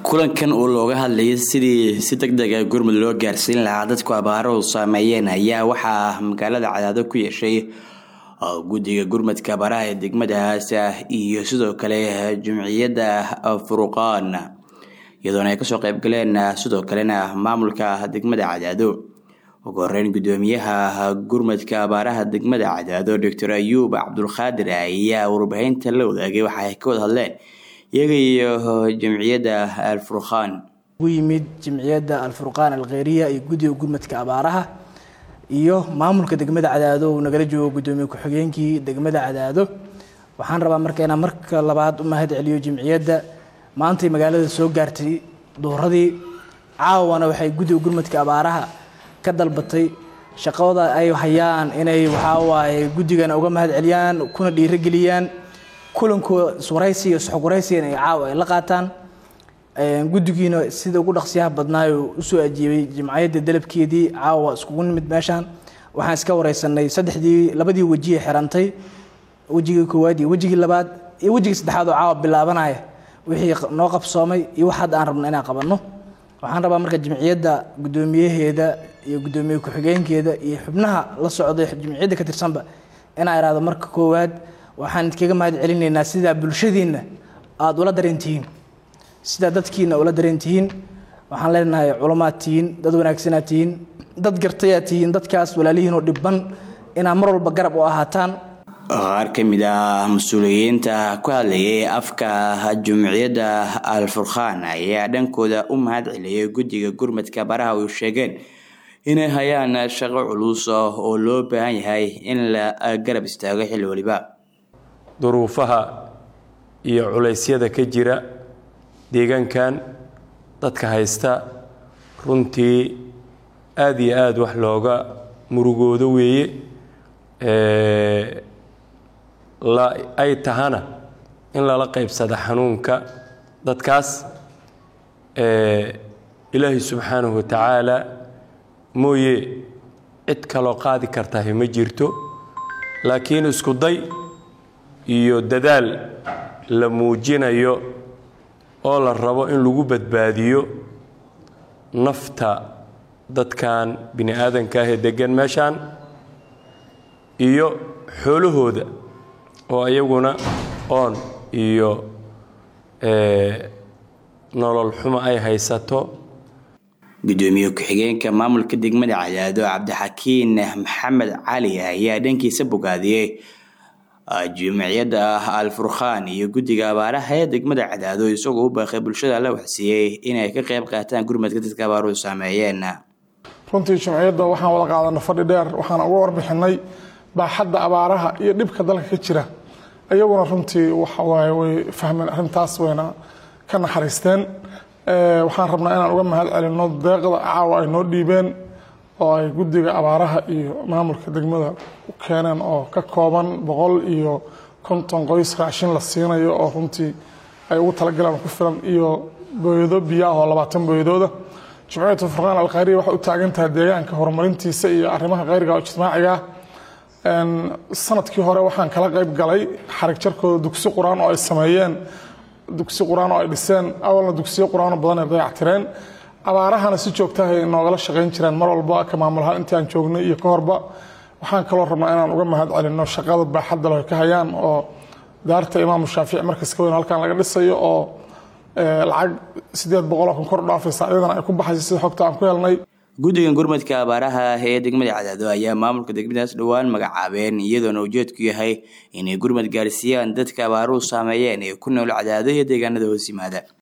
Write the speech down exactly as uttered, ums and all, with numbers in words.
kulankan oo looga hadlayay sidii si degdeg ah gurmud loo gaarsiin lahaa dadku abaaro saameeyeen ayaa waxaa magaalada Cadaado ku yeeshay guddiga gurmadka abaaraha ee degmadaas iyo sidoo kale jumciyadda Furqaan iyadoo ay ka soo qayb galeen sidoo kalena maamulka degmada Cadaado ugu horeyn gudoomiyaha gurmadka abaaraha degmada Cadaado Doctor Ayuub Cabdulqaadir ayaa warbaahinta la wadaagay waxa ay ka wada hadleen iyaga iyo jumciyadda Al-Furqaan ugu yimid jumciyadda Al-Furqaan Al-Khayriya iyo guddiga gurmadka abaaraha iyo maamulka degmada Cadaado oo nagala joogo gudoomiye ku-xigeenkii degmada Cadaado waxaan rabaa marka inaan marka labaad u mahad celiyo jumciyadda maanta magaalada soo gaartay dooradii caawana waxay guddiga gurmadka abaaraha ka dalbatay shaqada ay hayaan inay waxa waaye guddigan uga mahad celiyaan kuna dhiirigeliyaan kulanku suuraysi iyo suxquraysi ay caaw ay la qaataan ee guddigiina sida ugu dhaqsiyaha badnaayo u soo ajiibay jimciyadda dalabkeedii caawa isku nimid meeshan waxaan iska wareysanay saddexdii labadii waji ee xirantay wajiga koowaad iyo wajiga labaad iyo wajiga saddexaad oo caawa bilaabanaya wixii noo qabsoomay iyo waxa aan rabno inaan qabanno waxaan rabaa marka jimciyadda gudoomiyaheeda iyo gudoomiye ku-xigeenkeeda iyo xubnaha la socday jimciyadda ka tirsanba inaan iraado marka koowaad waxaan kaga mahad celinaynaa sida bulshadiina aad ula dareentiin sida dadkiina ula dareentiin waxaan leenahay culumaatiin dad wanaagsanaatiin dad gartayaatiin dadkaas walaalihiin oo dhibban inaa mar walba garab u ahaataan qaar ka mid ah mas'uuliyiinta ku hadlayay afka jumciyadda Al-Furqaan ayaa dhankooda u mahad celiyay guddiga gurmadka abaaraha oo sheegeen inay hayaan shaqo culus oo loo baahan yahay in la garab istaago xilli waliba duruufaha iyo culeysyada ka jira deegaankan dadka haysta runtii aad iyo aad wax looga murugoodo weeye ee la ay tahana in lala qaybsado xanuunka dadkaas ee ilaahi subxaanahu wa tacaala mooye cid kaloo qaadi kartaa ma jirto laakiin isku day iyo dadaal la muujinayo oo la rabo in lagu badbaadiyo nafta dadkan bini aadanka ah ee degan meeshan iyo xoolahooda oo ayaguna oon iyo ee nolol xumo ay haysato gudoomiye ku-xigeenka maamulka degmada Cadaado Cabdixakiin Maxamed Cali ayaa dhankiisa bogaadiyay jumciyadda Al-Furqaan iyo guddiga abaaraha ee degmada Cadaado isagoo u baaqay bulshada la waxsiiyay inay ka qayb qaataan gurmadka dadka abaaruhu saameeyeen runtii jumciyadda waxaan wada qaadanay fadhi dheer waxaan uga warbixinay baaxadda abaaraha iyo dhibka dalka ka jira ayaguna runtii waxa waaye way fahmeen arrintaas wayna ka naxariisteen ee waxaan rabnaa inaan uga mahad celino deeqda caawa ay noo dhiibeen oo ay guddiga abaaraha iyo maamulka degmada u keeneen oo ka kooban boqol iyo konton qoys raashin la siinayo oo runtii ay ugu talagalaan ku filan iyo booyado biyaha oo labaatan booyadooda jumciyadda Furqaan Al-Khayriya waxay u taagan tahay deegaanka horumarintiisa iyo arrimaha khayriga oo ijtimaaciga een sanadkii hore waxaan kala qayb galay xarig jarkooda dugsi quraan oo ay sameeyeen dugsi quraan oo ay dhiseen awalna dugsiyo quraan badan ay dayactireen abaarahana si joogto ah noogala shaqeyn jireen mar walba ka maamulaha intii aan joognay iyo ka horba waxaan kaloo rabnaa inaan uga mahad celino shaqada baaxadda leh ka hayaan oo daarta Imaam Shaafici markaas ka weyn halkan laga dhisayo oo lacag sideed boqol oo kor dhaafaysa ayadana ay ku baxayso sida xogta aan ku helnay guddiga gurmadka abaaraha ee degmada Cadaado ayaa maamulka degmadaas dhawaan magacaabeen iyadoo ujeedku yahay inay gurmad gaarsiiyaan dadka abaaruhu saameeyeen ee ku nool Cadaado iyo deegaanada hoos yimaada